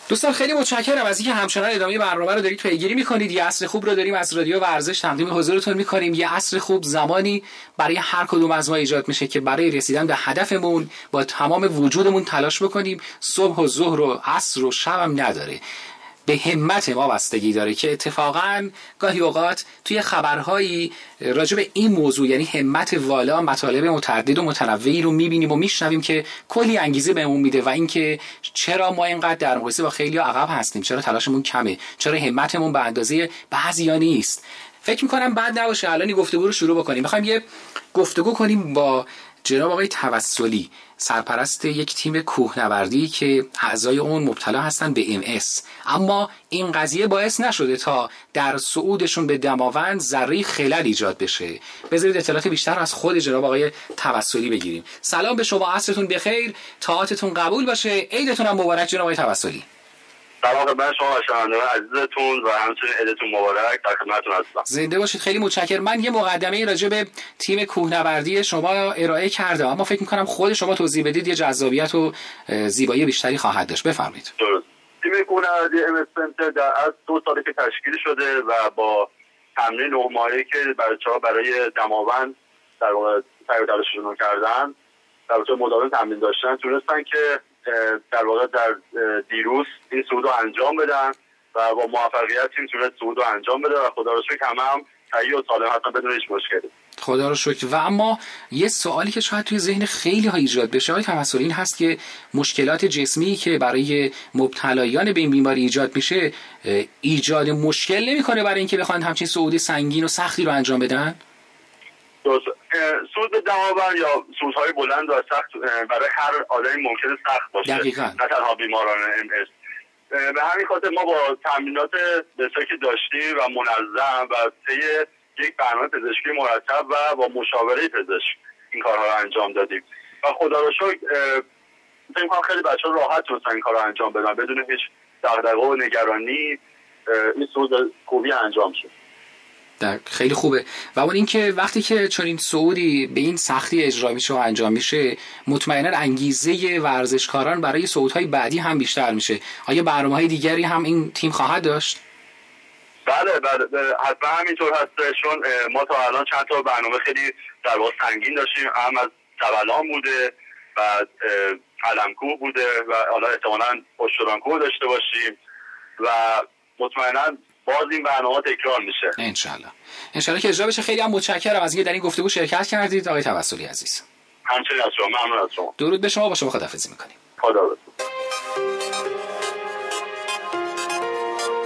دوستان خیلی متشکرم از اینکه همچنان ادامه برنامه رو دارید پیگیری می‌کنید. یه عصر خوب رو داریم از رادیو ورزش تقدیم حضورتون می‌کنیم. یه عصر خوب زمانی برای هر کدوم از ما ایجاد میشه که برای رسیدن به هدفمون با تمام وجودمون تلاش بکنیم. صبح و ظهر و عصر و شب هم نداره، به همت ما بستگی داره که اتفاقاً گاهی اوقات توی خبرهایی راجع به این موضوع، یعنی همت والا، مطالب متعدد و متنوعی رو می‌بینیم و میشنویم که کلی انگیزه بهمون میده و اینکه چرا ما اینقدر در مقایسه با خیلی عقب هستیم، چرا تلاشمون کمه، چرا همتمون به اندازه بعضیا نیست. فکر می‌کنم بد نباشه الان گفتگو رو شروع بکنیم. می‌خوایم یه گفتگو کنیم با جناب آقای توسلی، سرپرست یک تیم کوهنوردی که اعضای اون مبتلا هستن به MS، اما این قضیه باعث نشده تا در صعودشون به دماوند ذره خلل ایجاد بشه. بذارید اطلاعات بیشتر از خود جناب آقای توسلی بگیریم. سلام به شما، عصرتون بخیر، طاعتتون قبول باشه، عیدتون هم مبارک جناب آقای توسلی. سلام خدمت شما شنوندگان عزیزتون و همچنین عیدتون مبارک، در خدمتتون هستم. زنده باشید، خیلی متشکرم. من یه مقدمه راجع به تیم کوهنوردی شما ارائه کردم، اما فکر می‌کنم خود شما توضیح بدید، یه جذابیت و زیبایی بیشتری خواهد داشت. بفرمایید. درست. تیم کوهنوردی MS سنتر در از 2 ساله که تشکیل شده و با تمرین 9 ماهه‌ای که بچه‌ها برای دماوند در واقع تلاششون کردن، در واقع مداوم تمرین داشتن، تونستن که در واقع در دیروز این صعود رو انجام بدن و با موفقیت تیم تونست صعود رو انجام بده و خدا رو شکر هم تهیه و سالم هستن بدون هیچ مشکلی. خدا رو شکر. و اما یه سوالی که شاید توی ذهن خیلی ها ایجاد بشه آقای توسلی این هست که مشکلات جسمی که برای مبتلایان به این بیماری ایجاد میشه ایجاد مشکل نمیکنه برای اینکه بخوان همچین صعود سنگین و سختی رو انجام بدن؟ صعود به دماوند یا صعودهای بلند و سخت برای هر آدمی ممکنه سخت باشه. دقیقاً. نه تنها بیماران MS. به همین خاطر ما با تمرینات بسیاری که داشتیم و منظم و طی یک برنامه پزشکی مرتب و با مشاوره پزشک این کارها رو انجام دادیم و خدا رو شکر فکر می‌کنم خیلی بچه‌ها راحت تونستن این کار رو انجام بدن بدون هیچ دغدغه و نگرانی. این صعود خوبی انجام شد. خیلی خوبه. و اون اینکه وقتی که چون این صعودی به این سختی اجرا میشه و انجام میشه، مطمئنا انگیزه ورزشکاران برای صعودهای بعدی هم بیشتر میشه. آیا برنامه‌های دیگری هم این تیم خواهد داشت؟ بله حتما همینطور هست، چون ما تا الان چند تا برنامه خیلی در واقع سنگین داشتیم، هم از جبلان بوده و علم‌کوه بوده و حالا احتمالاً پشتوران‌کوه داشته باشیم و مطمئنا باز این برنامه تکرار میشه انشالله که اجرا بشه. خیلی هم متشکرم از اینکه در این گفتگو شرکت کردید آقای توسلی عزیز. همچنین از شما، ممنون از شما. درود به شما، با شما خداحافظی میکنیم. خدا